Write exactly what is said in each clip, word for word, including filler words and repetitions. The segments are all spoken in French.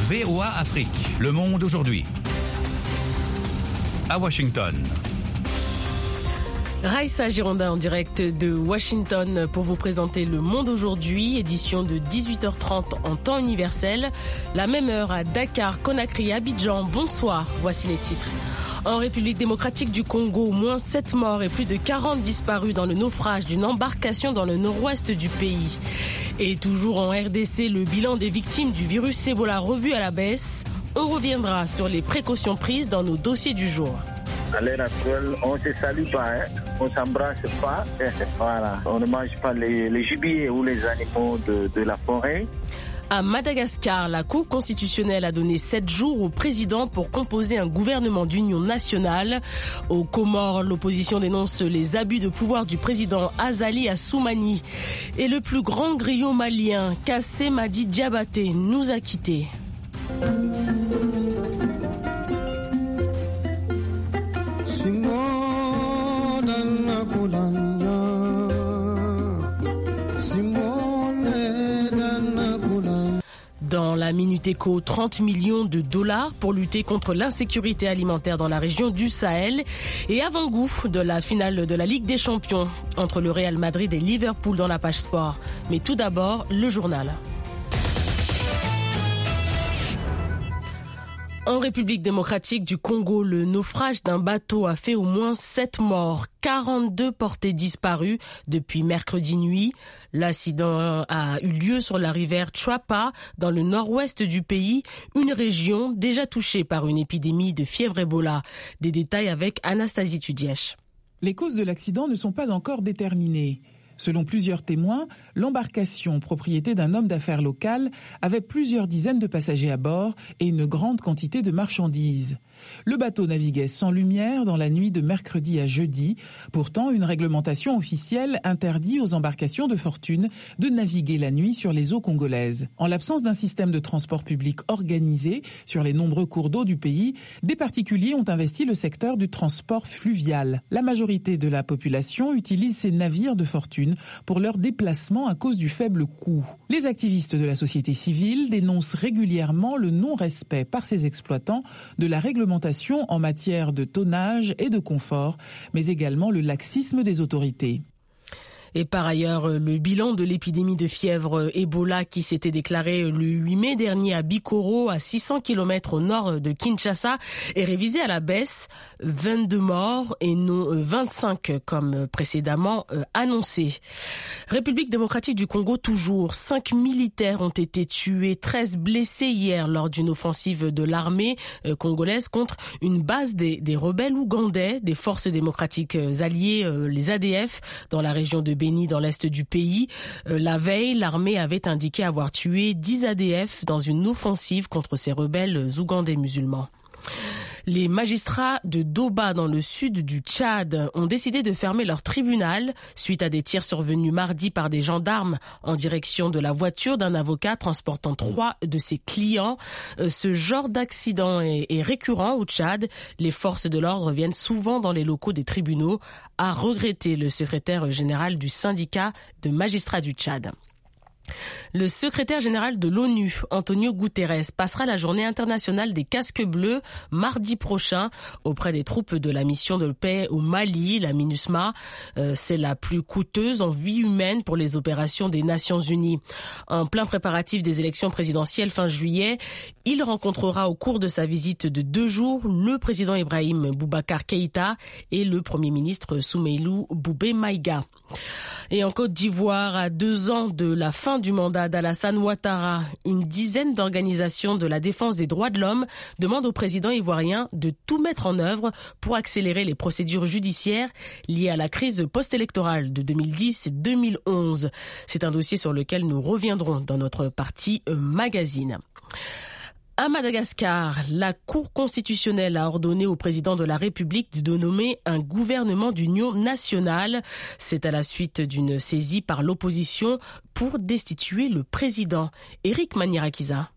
V O A Afrique, Le Monde aujourd'hui. À Washington. Raïssa Girondin en direct de Washington pour vous présenter Le Monde aujourd'hui, édition de dix-huit heures trente en temps universel. La même heure à Dakar, Conakry, Abidjan. Bonsoir, voici les titres. En République démocratique du Congo, au moins sept morts et plus de quarante disparus dans le naufrage d'une embarcation dans le nord-ouest du pays. Et toujours en R D C, le bilan des victimes du virus Ebola revu à la baisse. On reviendra sur les précautions prises dans nos dossiers du jour. À l'heure actuelle, on ne se salue pas, hein. On ne s'embrasse pas. Voilà. On ne mange pas les, les gibiers ou les animaux de, de la forêt. À Madagascar, la Cour constitutionnelle a donné sept jours au président pour composer un gouvernement d'union nationale. Aux Comores, l'opposition dénonce les abus de pouvoir du président Azali Assoumani. Et le plus grand griot malien, Kassé Madi Diabaté, nous a quittés. Dans la Minute Éco, trente millions de dollars pour lutter contre l'insécurité alimentaire dans la région du Sahel. Et avant-goût de la finale de la Ligue des Champions entre le Real Madrid et Liverpool dans la page sport. Mais tout d'abord, le journal. En République démocratique du Congo, le naufrage d'un bateau a fait au moins sept morts, quarante-deux portés disparus depuis mercredi nuit. L'accident a eu lieu sur la rivière Chwapa, dans le nord-ouest du pays, une région déjà touchée par une épidémie de fièvre Ebola. Des détails avec Anastasie Tudièche. Les causes de l'accident ne sont pas encore déterminées. Selon plusieurs témoins, l'embarcation, propriété d'un homme d'affaires local, avait plusieurs dizaines de passagers à bord et une grande quantité de marchandises. Le bateau naviguait sans lumière dans la nuit de mercredi à jeudi. Pourtant, une réglementation officielle interdit aux embarcations de fortune de naviguer la nuit sur les eaux congolaises. En l'absence d'un système de transport public organisé sur les nombreux cours d'eau du pays, des particuliers ont investi le secteur du transport fluvial. La majorité de la population utilise ces navires de fortune pour leur déplacement à cause du faible coût. Les activistes de la société civile dénoncent régulièrement le non-respect par ces exploitants de la réglementation en matière de tonnage et de confort, mais également le laxisme des autorités. Et par ailleurs, le bilan de l'épidémie de fièvre Ebola qui s'était déclarée le huit mai dernier à Bikoro, à six cents kilomètres au nord de Kinshasa, est révisé à la baisse. vingt-deux morts et non vingt-cinq comme précédemment annoncé. République démocratique du Congo toujours. Cinq militaires ont été tués, treize blessés hier lors d'une offensive de l'armée congolaise contre une base des, des rebelles ougandais, des forces démocratiques alliées, les A D F, dans la région de Béni dans l'est du pays. La veille, l'armée avait indiqué avoir tué dix A D F dans une offensive contre ces rebelles ougandais musulmans. Les magistrats de Doba, dans le sud du Tchad, ont décidé de fermer leur tribunal suite à des tirs survenus mardi par des gendarmes en direction de la voiture d'un avocat transportant trois de ses clients. Ce genre d'accident est, est récurrent au Tchad. Les forces de l'ordre viennent souvent dans les locaux des tribunaux, a regretté le secrétaire général du syndicat de magistrats du Tchad. Le secrétaire général de l'ONU, Antonio Guterres, passera la journée internationale des casques bleus mardi prochain auprès des troupes de la mission de paix au Mali, la MINUSMA. Euh, c'est la plus coûteuse en vie humaine pour les opérations des Nations Unies. En plein préparatif des élections présidentielles fin juillet, il rencontrera au cours de sa visite de deux jours le président Ibrahim Boubacar Keïta et le premier ministre Soumeilou Boubé Maïga. Et en Côte d'Ivoire, à deux ans de la fin du mandat d'Alassane Ouattara, une dizaine d'organisations de la défense des droits de l'homme demandent au président ivoirien de tout mettre en œuvre pour accélérer les procédures judiciaires liées à la crise post-électorale de deux mille dix et deux mille onze. C'est un dossier sur lequel nous reviendrons dans notre partie magazine. À Madagascar, la Cour constitutionnelle a ordonné au président de la République de nommer un gouvernement d'union nationale. C'est à la suite d'une saisie par l'opposition pour destituer le président. Éric Maniarakiza.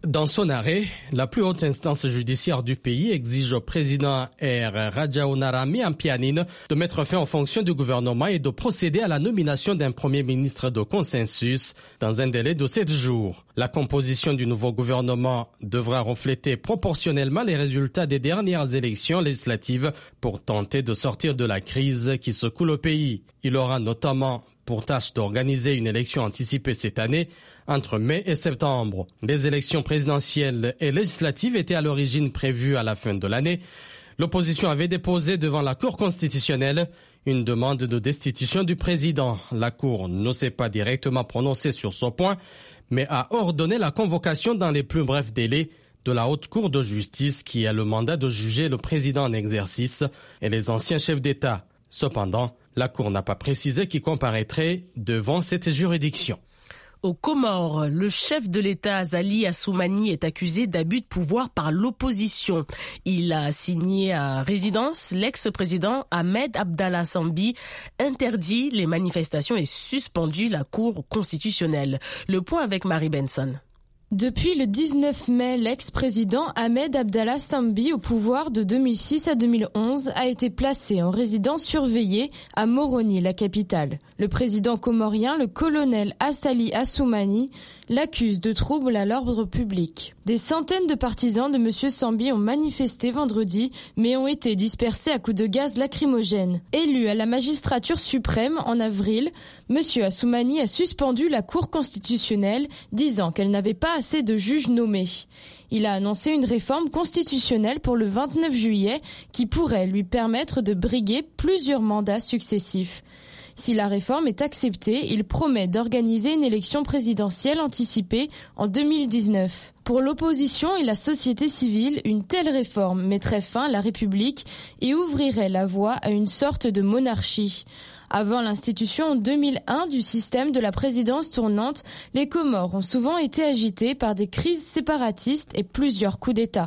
Dans son arrêt, la plus haute instance judiciaire du pays exige au président R. Rajaonarimampianina de mettre fin aux fonctions du gouvernement et de procéder à la nomination d'un premier ministre de consensus dans un délai de sept jours. La composition du nouveau gouvernement devra refléter proportionnellement les résultats des dernières élections législatives pour tenter de sortir de la crise qui secoue le pays. Il aura notamment pour tâche d'organiser une élection anticipée cette année entre mai et septembre. Les élections présidentielles et législatives étaient à l'origine prévues à la fin de l'année. L'opposition avait déposé devant la Cour constitutionnelle une demande de destitution du président. La Cour ne s'est pas directement prononcée sur ce point, mais a ordonné la convocation dans les plus brefs délais de la Haute Cour de justice qui a le mandat de juger le président en exercice et les anciens chefs d'État. Cependant, la Cour n'a pas précisé qui comparaîtrait devant cette juridiction. Aux Comores, le chef de l'État Azali Assoumani est accusé d'abus de pouvoir par l'opposition. Il a assigné à résidence l'ex-président Ahmed Abdallah Sambi, interdit les manifestations et suspendu la Cour constitutionnelle. Le point avec Marie Benson. Depuis le dix-neuf mai, l'ex-président Ahmed Abdallah Sambi, au pouvoir de deux mille six à deux mille onze, a été placé en résidence surveillée à Moroni, la capitale. Le président comorien, le colonel Assali Assoumani, l'accuse de troubles à l'ordre public. Des centaines de partisans de M. Sambi ont manifesté vendredi, mais ont été dispersés à coups de gaz lacrymogène. Élu à la magistrature suprême en avril, M. Assoumani a suspendu la Cour constitutionnelle, disant qu'elle n'avait pas assez de juges nommés. Il a annoncé une réforme constitutionnelle pour le vingt-neuf juillet qui pourrait lui permettre de briguer plusieurs mandats successifs. Si la réforme est acceptée, il promet d'organiser une élection présidentielle anticipée en deux mille dix-neuf. Pour l'opposition et la société civile, une telle réforme mettrait fin à la République et ouvrirait la voie à une sorte de monarchie. Avant l'institution en deux mille un du système de la présidence tournante, les Comores ont souvent été agitées par des crises séparatistes et plusieurs coups d'État.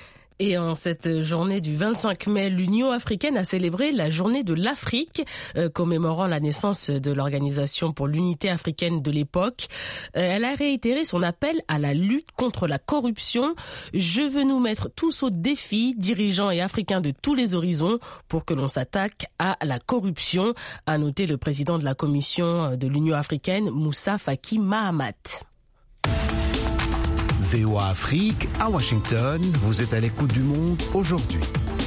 Et en cette journée du vingt-cinq mai, l'Union africaine a célébré la journée de l'Afrique, euh, commémorant la naissance de l'Organisation pour l'unité africaine de l'époque. Euh, elle a réitéré son appel à la lutte contre la corruption. Je veux nous mettre tous au défi, dirigeants et africains de tous les horizons, pour que l'on s'attaque à la corruption, a noté le président de la Commission de l'Union africaine, Moussa Faki Mahamat. V O A Afrique, à Washington, vous êtes à l'écoute du monde aujourd'hui.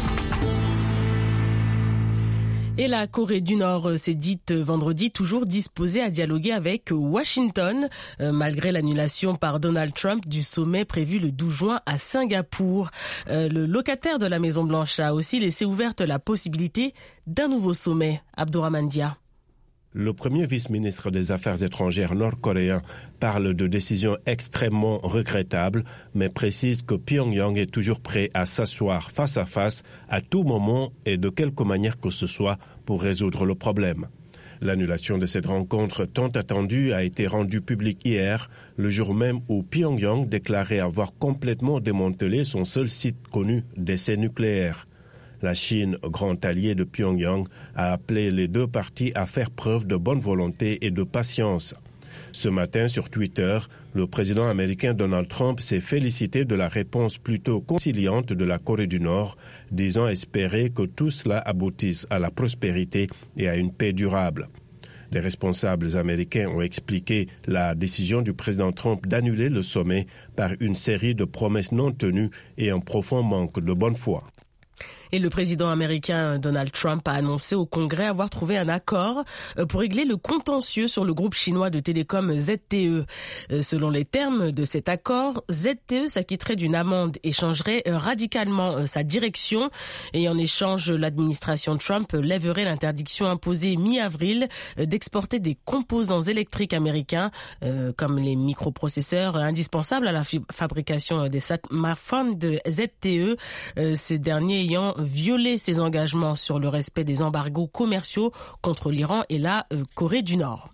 Et la Corée du Nord s'est dite vendredi toujours disposée à dialoguer avec Washington, euh, malgré l'annulation par Donald Trump du sommet prévu le douze juin à Singapour. Euh, le locataire de la Maison-Blanche a aussi laissé ouverte la possibilité d'un nouveau sommet. Abdourahmane Dia. Le premier vice-ministre des Affaires étrangères nord-coréen parle de décisions extrêmement regrettables, mais précise que Pyongyang est toujours prêt à s'asseoir face à face à tout moment et de quelque manière que ce soit pour résoudre le problème. L'annulation de cette rencontre tant attendue a été rendue publique hier, le jour même où Pyongyang déclarait avoir complètement démantelé son seul site connu d'essais nucléaires. La Chine, grand allié de Pyongyang, a appelé les deux parties à faire preuve de bonne volonté et de patience. Ce matin, sur Twitter, le président américain Donald Trump s'est félicité de la réponse plutôt conciliante de la Corée du Nord, disant espérer que tout cela aboutisse à la prospérité et à une paix durable. Les responsables américains ont expliqué la décision du président Trump d'annuler le sommet par une série de promesses non tenues et un profond manque de bonne foi. Et le président américain Donald Trump a annoncé au Congrès avoir trouvé un accord pour régler le contentieux sur le groupe chinois de télécom Z T E. Selon les termes de cet accord, Z T E s'acquitterait d'une amende et changerait radicalement sa direction. Et en échange, l'administration Trump lèverait l'interdiction imposée mi-avril d'exporter des composants électriques américains comme les microprocesseurs indispensables à la fabrication des smartphones de Z T E, ces derniers ayant violé ses engagements sur le respect des embargos commerciaux contre l'Iran et la euh, Corée du Nord.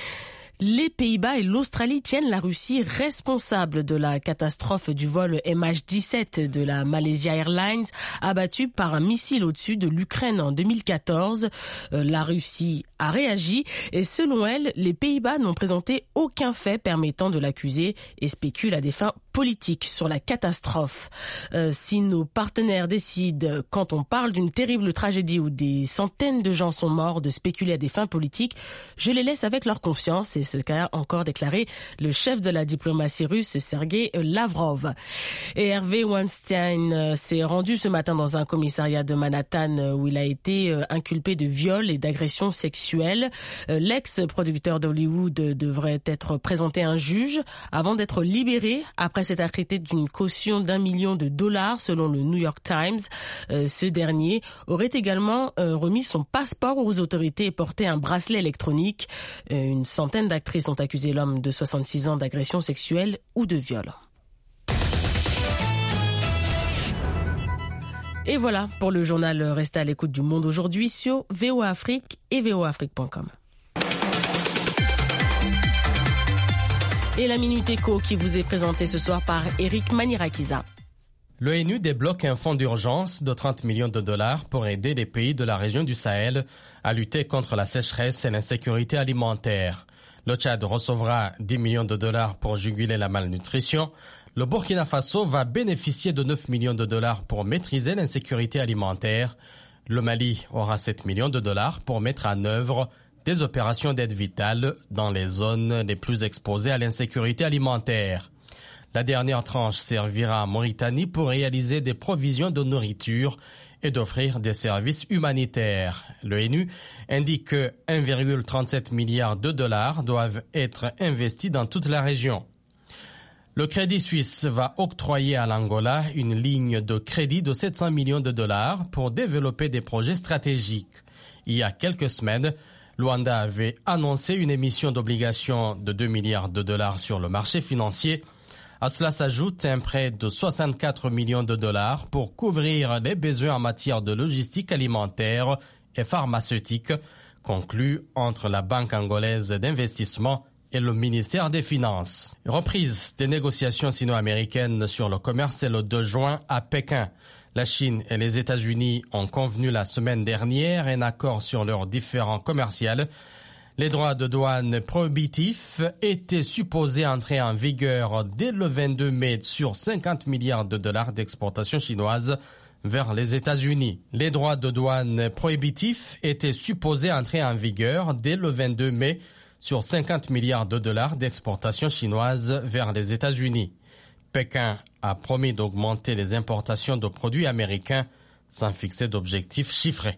Les Pays-Bas et l'Australie tiennent la Russie responsable de la catastrophe du vol M H dix-sept de la Malaysia Airlines abattu par un missile au-dessus de l'Ukraine en deux mille quatorze. Euh, la Russie a réagi et selon elle, les Pays-Bas n'ont présenté aucun fait permettant de l'accuser et spéculent à des fins politiques sur la catastrophe. Euh, si nos partenaires décident, quand on parle d'une terrible tragédie où des centaines de gens sont morts, de spéculer à des fins politiques, je les laisse avec leur confiance, c'est ce qu'a encore déclaré le chef de la diplomatie russe, Sergei Lavrov. Et Hervé Weinstein s'est rendu ce matin dans un commissariat de Manhattan où il a été inculpé de viol et d'agression sexuelle. L'ex-producteur d'Hollywood devrait être présenté à un juge avant d'être libéré après s'être acquitté d'une caution d'un million de dollars selon le New York Times. Ce dernier aurait également remis son passeport aux autorités et porté un bracelet électronique. Une centaine d'actrices ont accusé l'homme de soixante-six ans d'agression sexuelle ou de viol. Et voilà pour le journal. Restez à l'écoute du Monde aujourd'hui sur V O A Afrique et v o afrique point com. Et la Minute Éco qui vous est présentée ce soir par Eric Manirakiza. L'ONU débloque un fonds d'urgence de trente millions de dollars pour aider les pays de la région du Sahel à lutter contre la sécheresse et l'insécurité alimentaire. Le Tchad recevra dix millions de dollars pour juguler la malnutrition. Le Burkina Faso va bénéficier de neuf millions de dollars pour maîtriser l'insécurité alimentaire. Le Mali aura sept millions de dollars pour mettre en œuvre des opérations d'aide vitale dans les zones les plus exposées à l'insécurité alimentaire. La dernière tranche servira à Mauritanie pour réaliser des provisions de nourriture et d'offrir des services humanitaires. L'ONU indique que un virgule trente-sept milliard de dollars doivent être investis dans toute la région. Le Crédit Suisse va octroyer à l'Angola une ligne de crédit de sept cents millions de dollars pour développer des projets stratégiques. Il y a quelques semaines, Luanda avait annoncé une émission d'obligations de deux milliards de dollars sur le marché financier. À cela s'ajoute un prêt de soixante-quatre millions de dollars pour couvrir les besoins en matière de logistique alimentaire et pharmaceutique, conclu entre la Banque angolaise d'investissement et le ministère des Finances. Reprise des négociations sino-américaines sur le commerce le deux juin à Pékin. La Chine et les États-Unis ont convenu la semaine dernière un accord sur leurs différends commerciaux. Les droits de douane prohibitifs étaient supposés entrer en vigueur dès le vingt-deux mai sur cinquante milliards de dollars d'exportation chinoise vers les États-Unis. Les droits de douane prohibitifs étaient supposés entrer en vigueur dès le vingt-deux mai sur cinquante milliards de dollars d'exportation chinoise vers les États-Unis. Pékin a promis d'augmenter les importations de produits américains sans fixer d'objectifs chiffrés.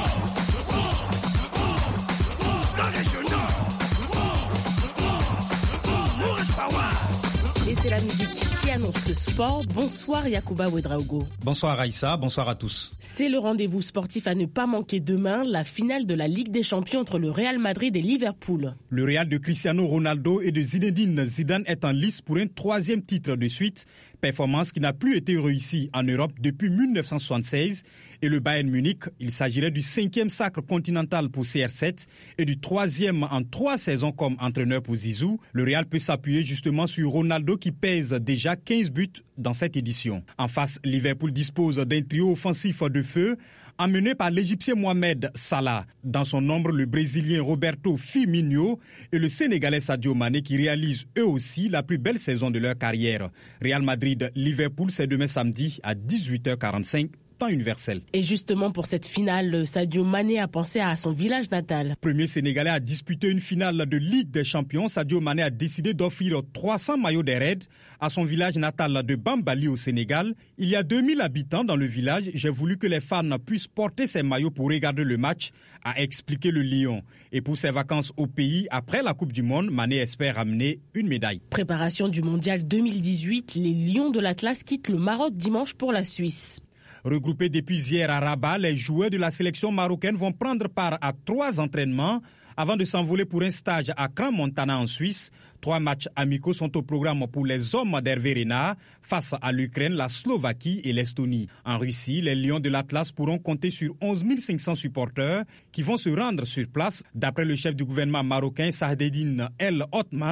Et c'est la musique qui annonce le sport. Bonsoir Yacouba Ouedraogo. Bonsoir Aïssa, bonsoir à tous. C'est le rendez-vous sportif à ne pas manquer demain, la finale de la Ligue des Champions entre le Real Madrid et Liverpool. Le Real de Cristiano Ronaldo et de Zinedine Zidane est en lice pour un troisième titre de suite, performance qui n'a plus été réussie en Europe depuis mille neuf cent soixante-seize. Et le Bayern Munich, il s'agirait du cinquième sacre continental pour C R sept et du troisième en trois saisons comme entraîneur pour Zizou. Le Real peut s'appuyer justement sur Ronaldo qui pèse déjà quinze buts dans cette édition. En face, Liverpool dispose d'un trio offensif de feu, emmené par l'Égyptien Mohamed Salah. Dans son nombre, le Brésilien Roberto Firmino et le Sénégalais Sadio Mané qui réalisent eux aussi la plus belle saison de leur carrière. Real Madrid-Liverpool, c'est demain samedi à dix-huit heures quarante-cinq. Universel. Et justement pour cette finale, Sadio Mané a pensé à son village natal. Premier Sénégalais à disputer une finale de Ligue des Champions, Sadio Mané a décidé d'offrir trois cents maillots des Reds à son village natal de Bambali au Sénégal. Il y a deux mille habitants dans le village. J'ai voulu que les fans puissent porter ces maillots pour regarder le match, a expliqué le Lion. Et pour ses vacances au pays, après la Coupe du Monde, Mané espère ramener une médaille. Préparation du Mondial deux mille dix-huit, les Lions de l'Atlas quittent le Maroc dimanche pour la Suisse. Regroupés depuis hier à Rabat, les joueurs de la sélection marocaine vont prendre part à trois entraînements avant de s'envoler pour un stage à Crans-Montana en Suisse. Trois matchs amicaux sont au programme pour les hommes d'Hervé Renard face à l'Ukraine, la Slovaquie et l'Estonie. En Russie, les Lions de l'Atlas pourront compter sur onze mille cinq cents supporters qui vont se rendre sur place. D'après le chef du gouvernement marocain, Saadedine El Othman,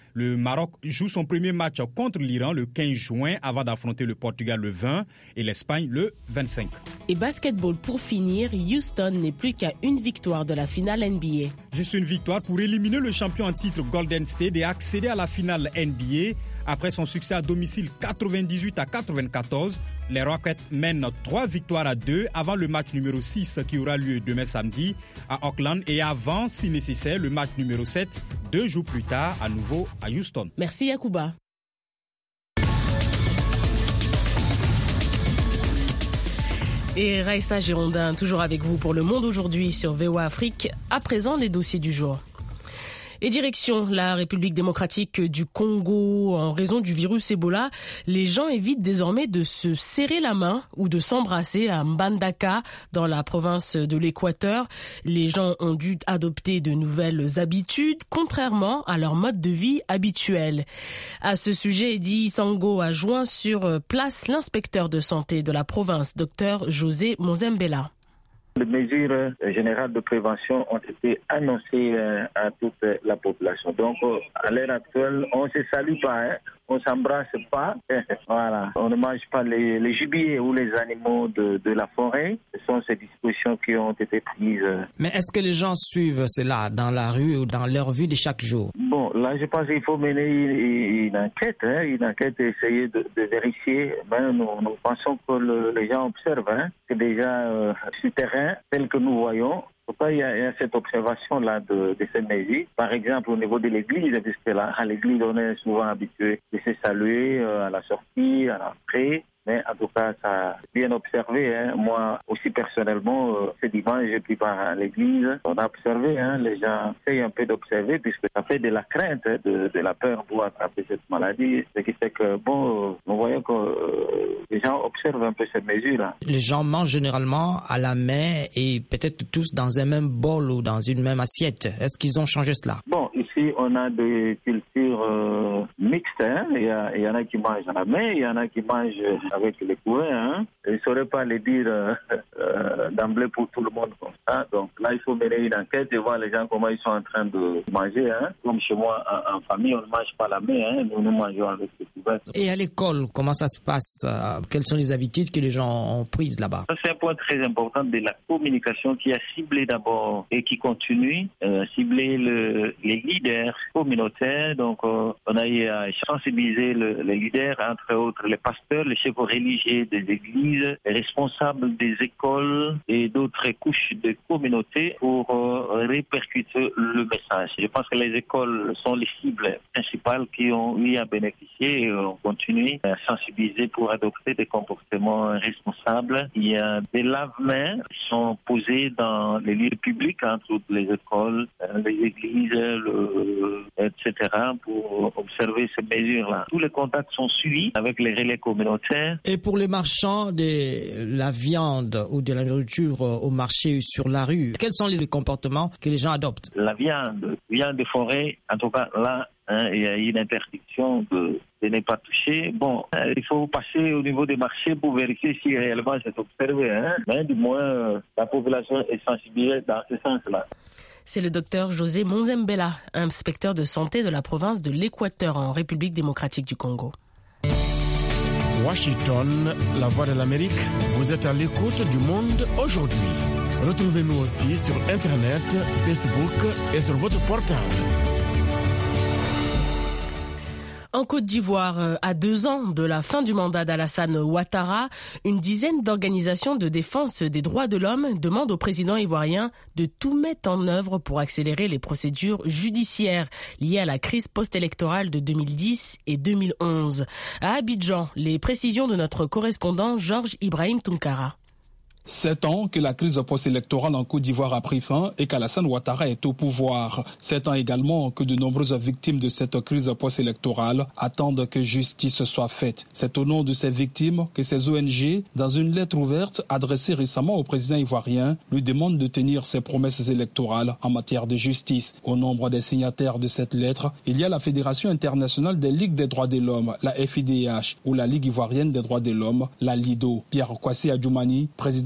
Le Maroc joue son premier match contre l'Iran le quinze juin avant d'affronter le Portugal le vingt et l'Espagne le vingt-cinq. Et basketball pour finir, Houston n'est plus qu'à une victoire de la finale N B A. Juste une victoire pour éliminer le champion en titre Golden State et accéder à la finale N B A. Après son succès à domicile quatre-vingt-dix-huit à quatre-vingt-quatorze, les Rockets mènent trois victoires à deux avant le match numéro six qui aura lieu demain samedi à Auckland et avant, si nécessaire, le match numéro sept, deux jours plus tard, à nouveau à Houston. Merci Yacouba. Et Raïssa Girondin, toujours avec vous pour Le Monde aujourd'hui sur V O A Afrique. À présent, les dossiers du jour. Et direction la République démocratique du Congo. En raison du virus Ebola, les gens évitent désormais de se serrer la main ou de s'embrasser à Mbandaka, dans la province de l'Équateur. Les gens ont dû adopter de nouvelles habitudes, contrairement à leur mode de vie habituel. À ce sujet, Edi Sango a joint sur place l'inspecteur de santé de la province, docteur José Monzembela. Les mesures générales de prévention ont été annoncées à toute la population. Donc, à l'heure actuelle, on ne se salue pas, hein. On ne s'embrasse pas. Voilà. On ne mange pas les, les gibiers ou les animaux de, de la forêt. Ce sont ces dispositions qui ont été prises. Mais est-ce que les gens suivent cela dans la rue ou dans leur vie de chaque jour? Bon, là, je pense qu'il faut mener une, une enquête, hein, une enquête et essayer de, de vérifier. Ben, nous, nous pensons que le, les gens observent, hein, que déjà euh, sur le terrain, tel que nous voyons, pourquoi il y a, il y a cette observation-là de, de ces mesures. Par exemple, au niveau de l'église, puisque là, à l'église, on est souvent habitué de se saluer euh, à la sortie, à l'entrée. Mais en tout cas, ça a bien observé. Hein. Moi aussi, personnellement, euh, ce dimanche, j'ai pris part à l'église. On a observé, hein, les gens essayent un peu d'observer, puisque ça fait de la crainte, hein, de, de la peur pour attraper cette maladie. Ce qui fait que, bon, euh, nous voyons que euh, les gens observent un peu ces mesures-là. Les gens mangent généralement à la main et peut-être tous dans un même bol ou dans une même assiette. Est-ce qu'ils ont changé cela? Bon, ici, on a des cultures euh, mixtes. Hein. Il y a, il y en a qui mangent à la main, il y en a qui mangent avec les couverts. Hein. Je ne saurais pas le dire euh, euh, d'emblée pour tout le monde comme ça. Donc là, il faut mener une enquête et voir les gens comment ils sont en train de manger. Hein. Comme chez moi, en, en famille, on ne mange pas la main. Hein. Nous, nous mangeons avec les couverts. Et à l'école, comment ça se passe? Quelles sont les habitudes que les gens ont prises là-bas? Ça, c'est un point très important de la communication qui a ciblé d'abord et qui continue, euh, ciblé le, les leaders communautaires. Donc, euh, on a eu à sensibiliser le, les leaders, entre autres les pasteurs, les chefs religieux des églises, les responsables des écoles et d'autres couches de communauté pour euh, répercuter le message. Je pense que les écoles sont les cibles principales qui ont eu à bénéficier et on continue à sensibiliser pour adopter des comportements responsables. Il y a des lave-mains qui sont posés dans les lieux publics, entre autres les écoles, les églises, le, et cetera, pour observer ces mesures-là. Tous les contacts sont suivis avec les relais communautaires. Et pour les marchands de la viande ou de la nourriture au marché sur la rue, quels sont les comportements que les gens adoptent? La viande, viande de forêt, en tout cas là, hein, il y a une interdiction de, de ne pas toucher. Bon, euh, il faut passer au niveau des marchés pour vérifier si réellement c'est observé. Hein. Mais du moins, euh, la population est sensibilisée dans ce sens-là. C'est le docteur José Monzembela, inspecteur de santé de la province de l'Équateur en République démocratique du Congo. Washington, la voix de l'Amérique, vous êtes à l'écoute du monde aujourd'hui. Retrouvez-nous aussi sur Internet, Facebook et sur votre portable. En Côte d'Ivoire, à deux ans de la fin du mandat d'Alassane Ouattara, une dizaine d'organisations de défense des droits de l'homme demandent au président ivoirien de tout mettre en œuvre pour accélérer les procédures judiciaires liées à la crise post-électorale de deux mille dix et deux mille onze. À Abidjan, les précisions de notre correspondant Georges Ibrahim Tunkara. Sept ans que la crise post-électorale en Côte d'Ivoire a pris fin et qu'Alassane Ouattara est au pouvoir. Sept ans également que de nombreuses victimes de cette crise post-électorale attendent que justice soit faite. C'est au nom de ces victimes que ces O N G, dans une lettre ouverte adressée récemment au président ivoirien, lui demandent de tenir ses promesses électorales en matière de justice. Au nombre des signataires de cette lettre, il y a la Fédération internationale des ligues des droits de l'homme, la F I D H, ou la Ligue ivoirienne des droits de l'homme, la Lido. Pierre Kwasi Adjoumani, président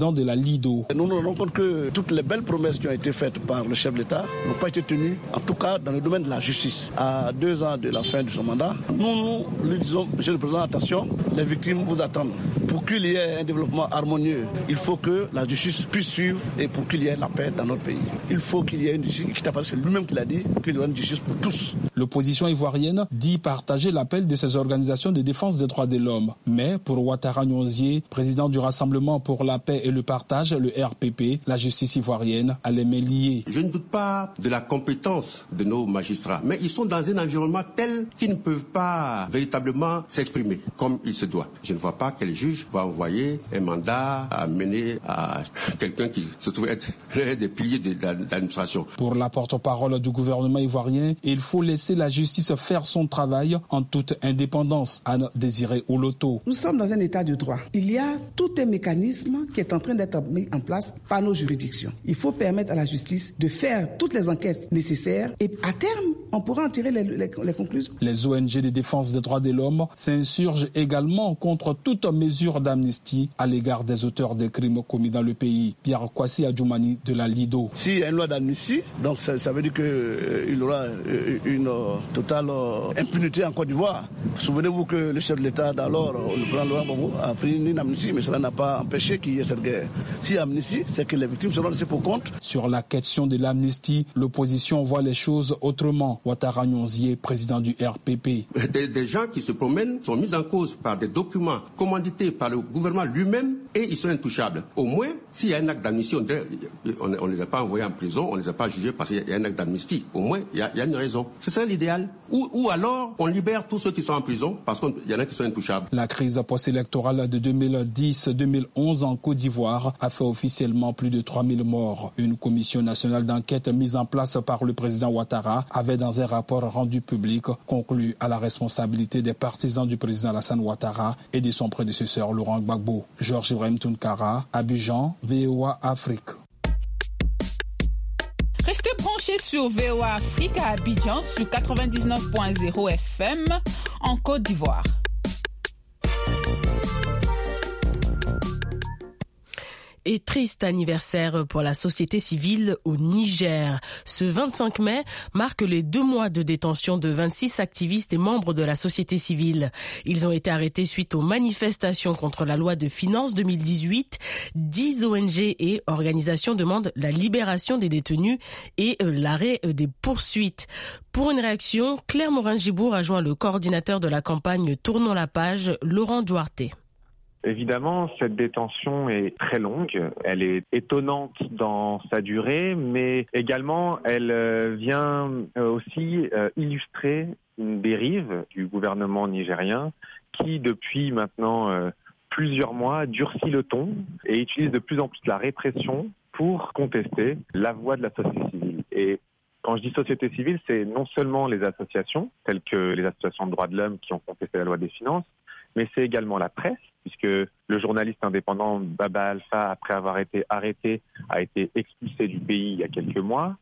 président de la Lido. Nous nous rendons compte que toutes les belles promesses qui ont été faites par le chef de l'État n'ont pas été tenues, en tout cas dans le domaine de la justice. À deux ans de la fin de son mandat, nous, nous lui disons, Monsieur le Président, attention, les victimes vous attendent. Pour qu'il y ait un développement harmonieux, il faut que la justice puisse suivre et pour qu'il y ait la paix dans notre pays. Il faut qu'il y ait une justice équitable, c'est lui-même qui l'a dit, qu'il y ait une justice pour tous. L'opposition ivoirienne dit partager l'appel de ces organisations de défense des droits de l'homme. Mais pour Ouattara Nyonzié, président du Rassemblement pour la paix et le partage, le R P P, la justice ivoirienne a les mains liées. Je ne doute pas de la compétence de nos magistrats, mais ils sont dans un environnement tel qu'ils ne peuvent pas véritablement s'exprimer comme il se doit. Je ne vois pas quel juge va envoyer un mandat à mener à quelqu'un qui se trouve être l'un des piliers de l'administration. Pour la porte-parole du gouvernement ivoirien, il faut laisser la justice faire son travail en toute indépendance. Anne Désiré Oloto. Nous sommes dans un état de droit. Il y a tout un mécanisme qui est en train d'être mis en place par nos juridictions. Il faut permettre à la justice de faire toutes les enquêtes nécessaires et à terme, on pourra en tirer les, les, les conclusions. Les O N G de défense des droits de l'homme s'insurgent également contre toute mesure d'amnistie à l'égard des auteurs des crimes commis dans le pays. Pierre Kwasi Adjoumani de la Lido. S'il y a une loi d'amnistie, donc ça, ça veut dire qu'il euh, y aura euh, une euh, totale euh, impunité en Côte d'Ivoire. Souvenez-vous que le chef de l'État d'alors, le président Laurent Gbagbo, a pris une amnistie, mais cela n'a pas empêché qu'il y ait cette guerre. S'il y a amnistie, c'est que les victimes seront laissées pour compte. Sur la question de l'amnistie, l'opposition voit les choses autrement. Ouattara Nyonzié, président du R P P. Des, des gens qui se promènent sont mis en cause par des documents commandités par le gouvernement lui-même et ils sont intouchables. Au moins, s'il y a un acte d'amnistie, on ne les a pas envoyés en prison, on ne les a pas jugés parce qu'il y a un acte d'amnistie. Au moins, il y a, il y a une raison. C'est ça l'idéal. Ou, ou alors, on libère tous ceux qui sont en prison parce qu'il y en a qui sont intouchables. La crise post-électorale de deux mille dix deux mille onze en Côte d'Ivoire a fait officiellement plus de trois mille morts. Une commission nationale d'enquête mise en place par le président Ouattara avait dans un rapport rendu public conclu à la responsabilité des partisans du président Alassane Ouattara et de son prédécesseur Laurent Gbagbo. Georges Ibrahim Tounkara, Abidjan, V O A Afrique. Restez branchés sur V O A Afrique à Abidjan sur quatre-vingt-dix-neuf point zéro F M en Côte d'Ivoire. Et triste anniversaire pour la société civile au Niger. Ce vingt-cinq mai marque les deux mois de détention de vingt-six activistes et membres de la société civile. Ils ont été arrêtés suite aux manifestations contre la loi de finances deux mille dix-huit. Dix O N G et organisations demandent la libération des détenus et l'arrêt des poursuites. Pour une réaction, Claire Morin-Gibour a joint le coordinateur de la campagne Tournons la page, Laurent Duarte. Évidemment, cette détention est très longue, elle est étonnante dans sa durée, mais également elle vient aussi illustrer une dérive du gouvernement nigérien qui, depuis maintenant plusieurs mois, durcit le ton et utilise de plus en plus la répression pour contester la voix de la société civile. Et quand je dis société civile, c'est non seulement les associations, telles que les associations de droits de l'homme qui ont contesté la loi des finances, mais c'est également la presse, puisque le journaliste indépendant Baba Alpha, après avoir été arrêté, a été expulsé du pays il y a quelques mois.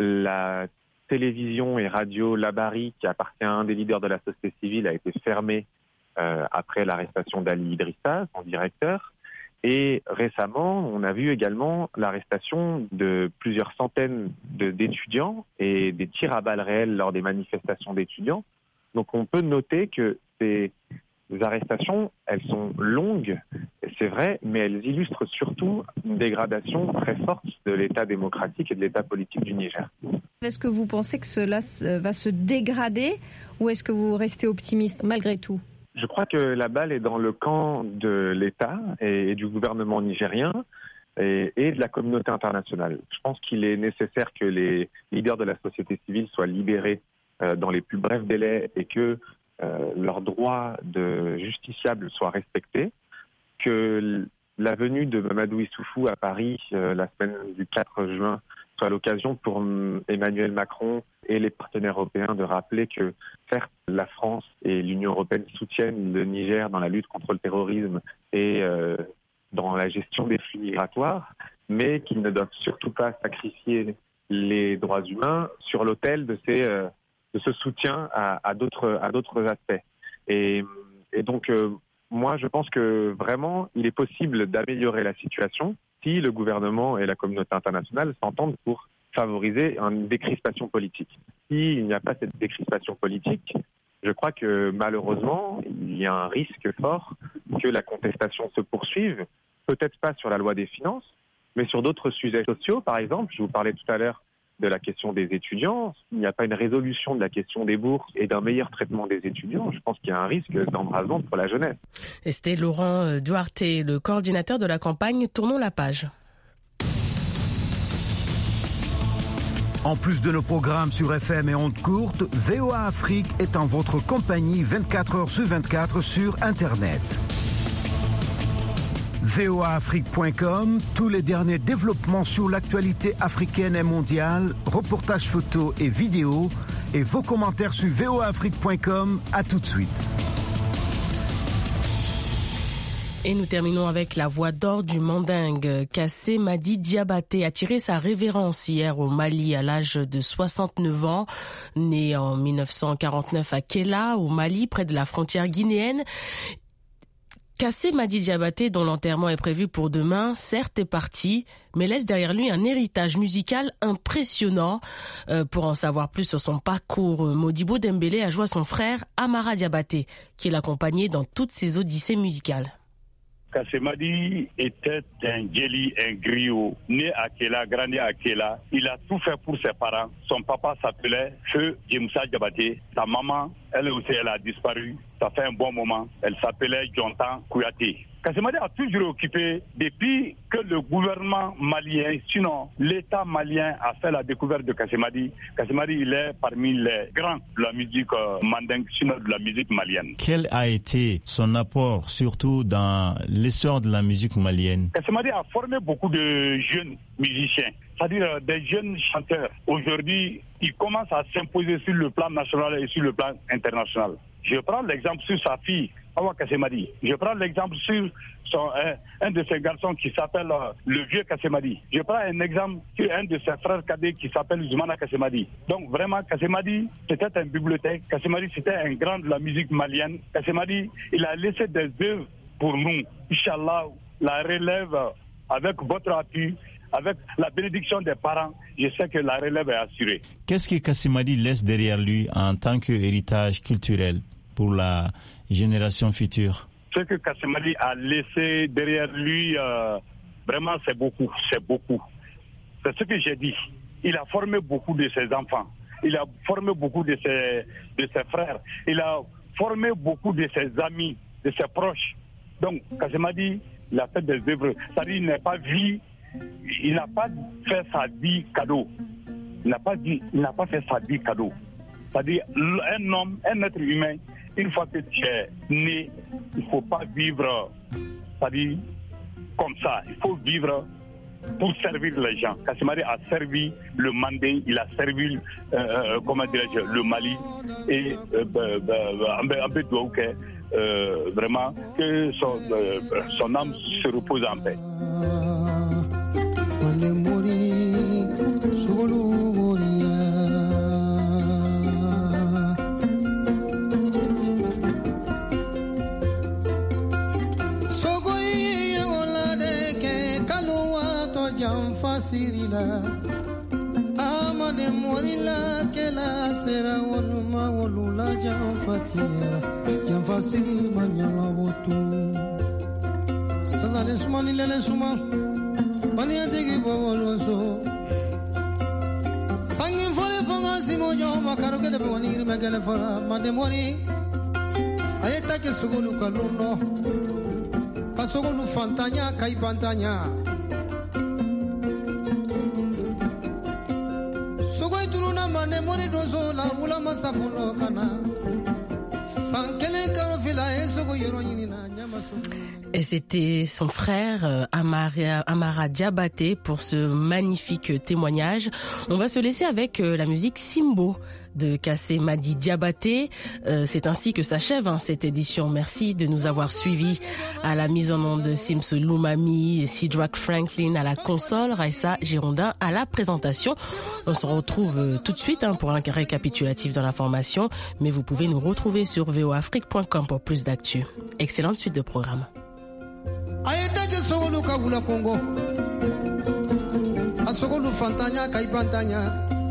La télévision et radio Labari, qui appartient à un des leaders de la société civile, a été fermée euh, après l'arrestation d'Ali Idrissa, son directeur. Et récemment, on a vu également l'arrestation de plusieurs centaines de, d'étudiants et des tirs à balles réelles lors des manifestations d'étudiants. Donc on peut noter que ces Les arrestations, elles sont longues, c'est vrai, mais elles illustrent surtout une dégradation très forte de l'état démocratique et de l'état politique du Niger. Est-ce que vous pensez que cela va se dégrader ou est-ce que vous restez optimiste malgré tout ? Je crois que la balle est dans le camp de l'État et du gouvernement nigérien et, et de la communauté internationale. Je pense qu'il est nécessaire que les leaders de la société civile soient libérés euh, dans les plus brefs délais et que Euh, leurs droits de justiciables soient respectés, que la venue de Mamadou Issoufou à Paris euh, la semaine du quatre juin soit l'occasion pour Emmanuel Macron et les partenaires européens de rappeler que, certes, la France et l'Union européenne soutiennent le Niger dans la lutte contre le terrorisme et euh, dans la gestion des flux migratoires, mais qu'ils ne doivent surtout pas sacrifier les droits humains sur l'autel de ces... Euh, de ce soutien à, à, d'autres, à d'autres aspects. Et, et donc, euh, moi, je pense que vraiment, il est possible d'améliorer la situation si le gouvernement et la communauté internationale s'entendent pour favoriser une décrispation politique. S'il n'y a pas cette décrispation politique, je crois que malheureusement, il y a un risque fort que la contestation se poursuive, peut-être pas sur la loi des finances, mais sur d'autres sujets sociaux, par exemple. Je vous parlais tout à l'heure de la question des étudiants. Il n'y a pas une résolution de la question des bourses et d'un meilleur traitement des étudiants. Je pense qu'il y a un risque d'embrasement pour la jeunesse. Et c'était Laurent Duarte, le coordinateur de la campagne Tournons la page. En plus de nos programmes sur F M et ondes courtes, V O A Afrique est en votre compagnie vingt-quatre heures sur vingt-quatre sur Internet. V O A Afrique point com, tous les derniers développements sur l'actualité africaine et mondiale, reportages photos et vidéos, et vos commentaires sur V O A Afrique point com. À tout de suite. Et nous terminons avec la voix d'or du mandingue. Kassé Madi Diabaté a tiré sa révérence hier au Mali à l'âge de soixante-neuf ans. Né en mille neuf cent quarante-neuf à Kéla, au Mali, près de la frontière guinéenne. Kassé Madi Diabaté, dont l'enterrement est prévu pour demain, certes est parti, mais laisse derrière lui un héritage musical impressionnant. Euh, pour en savoir plus sur son parcours, Modibo Dembélé a joué à son frère Amara Diabaté, qui l'accompagnait dans toutes ses odyssées musicales. Kassé Madi était un Djeli, un griot, né à Kéla, grandi à Kéla. Il a tout fait pour ses parents. Son papa s'appelait Feu Djemoussa Diabaté. Sa maman, elle aussi, elle a disparu. Ça fait un bon moment. Elle s'appelait Djontan Kouyaté. Kassé Madi a toujours occupé, depuis que le gouvernement malien, sinon l'État malien a fait la découverte de Kassé Madi. Kassé Madi, il est parmi les grands de la musique euh, mandingue, sinon de la musique malienne. Quel a été son apport, surtout dans l'essor de la musique malienne? Kassé Madi a formé beaucoup de jeunes musiciens, c'est-à-dire des jeunes chanteurs. Aujourd'hui, ils commencent à s'imposer sur le plan national et sur le plan international. Je prends l'exemple sur sa fille, Awa Kassé Madi. Je prends l'exemple sur son, un, un de ses garçons qui s'appelle euh, le vieux Kassé Madi. Je prends un exemple sur un de ses frères cadets qui s'appelle Zoumana Kassé Madi. Donc vraiment, Kassé Madi, c'était une bibliothèque. Kassé Madi, c'était un grand de la musique malienne. Kassé Madi, il a laissé des œuvres pour nous. Inch'Allah, la relève avec votre appui, avec la bénédiction des parents, je sais que la relève est assurée. Qu'est-ce que Kassé Madi laisse derrière lui en tant qu'héritage culturel pour la génération future? Ce que Kassé Madi a laissé derrière lui, euh, vraiment c'est beaucoup, c'est beaucoup. C'est ce que j'ai dit. Il a formé beaucoup de ses enfants. Il a formé beaucoup de ses, de ses frères. Il a formé beaucoup de ses amis, de ses proches. Donc Kassé Madi, il a fait des œuvres. C'est-à-dire qu'il n'a pas vu, il n'a pas fait sa vie cadeau. Il n'a pas dit, il n'a pas fait sa vie cadeau. C'est-à-dire un homme, un être humain, une fois que tu es né, il ne faut pas vivre, c'est-à-dire comme ça. Il faut vivre pour servir les gens. Kassé Madi a servi le Mandé, il a servi, euh, comment dirais-je, le Mali et euh, bah, bah, un peu de euh, vraiment que son, euh, son âme se repose en paix. Sirila amade morila kela sera woluma wolula jamfatia jamfasi manyala botu sasa lesmani lele suma mani adegi bawoloso sangin fole fanga simo jo makaro ke de boni megale fa made mori ayeta ke sugulu kaluno pasogulu fantanya kai pantanya. Et c'était son frère Amara, Amara Diabaté pour ce magnifique témoignage. On va se laisser avec la musique Simbo de Kassé Madi Diabaté. Euh, c'est ainsi que s'achève hein, cette édition. Merci de nous avoir suivis à la mise en onde de Sims Loumami et Sidrak Franklin à la console, Raissa Girondin à la présentation. On se retrouve tout de suite hein, pour un récapitulatif de l'information, mais vous pouvez nous retrouver sur v o afrique point com pour plus d'actu. Excellente suite de programme. Ayeta ke sogolu ka wula Congo. asogolu fantanya kai pantanya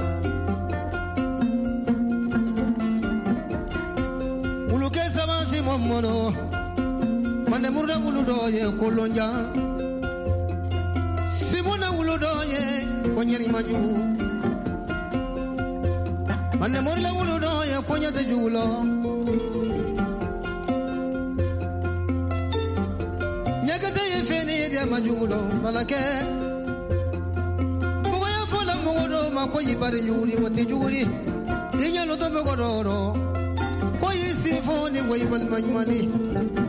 uluke sabansi momono mande murda wuludoye kolonja sibuna wuludoye konyeri manju mande murla wuludoye konyate julo nyakaze yefeni de majulo balake moya fola mogodo makoyi bare yuri wote juri inyalo to mogodoro koyi sifoni way bal manmani